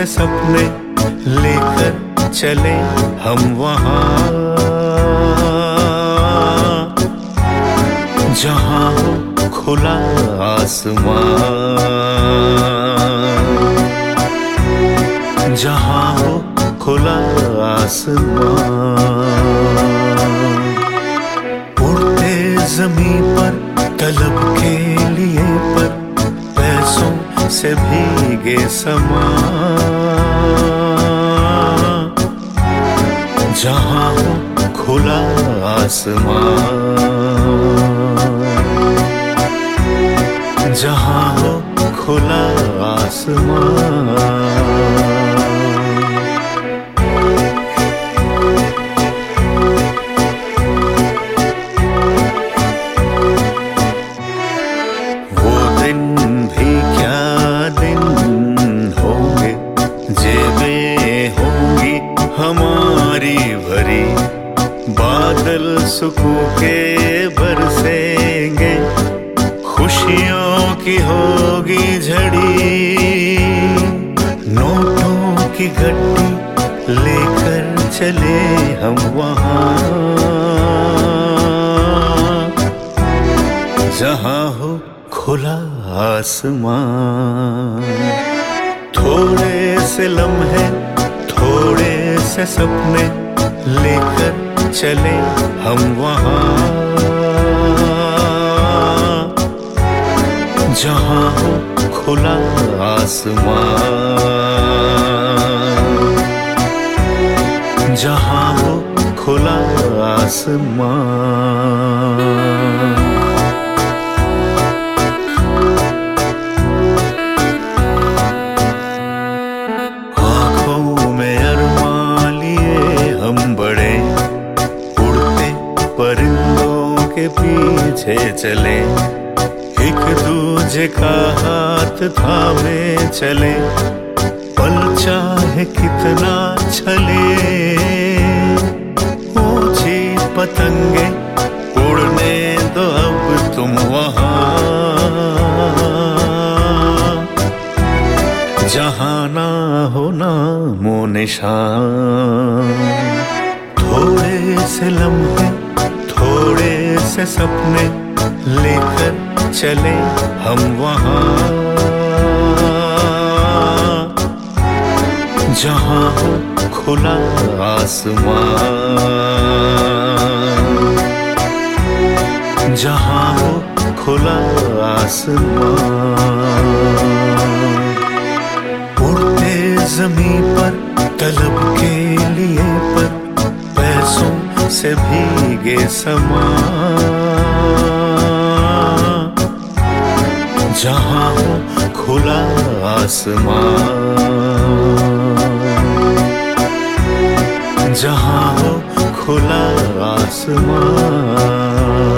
से सपने लेकर चले हम वहाँ जहाँ हो खुला आसमां, जहाँ हो खुला आसमां। उड़ते ज़मीं पर तलब के लिए पर पैसों से भीगे समा, जहाँ हो खुला आसमां, जहाँ हो खुला आसमां। हमारी भरी बादल सुकून के बरसेंगे, खुशियों की होगी झड़ी, नोटों की गड्डी लेकर चले हम वहाँ जहाँ हो खुला आसमां। थोड़े से लम्हे थोड़े से सपने लेकर चले हम वहाँ जहाँ हो खुला आसमां, जहाँ हो खुला आसमां। परिंदों के पीछे चले, एक दूजे का हाथ थामे चले, पल चाहे कितना चले, ऊंची पतंगे उड़ने दो अब तुम वहाँ जहाँ ना हो नामो निशान। थोड़े से लम्हे थोड़े से सपने लेकर चले हम वहाँ जहाँ हो खुला आसमां, जहाँ हो खुला आसमां। उड़ते ज़मीं पर तलब के लिए पर पैसों से भीगे समा, जहाँ हो खुला आसमां, जहाँ हो खुला आसमां।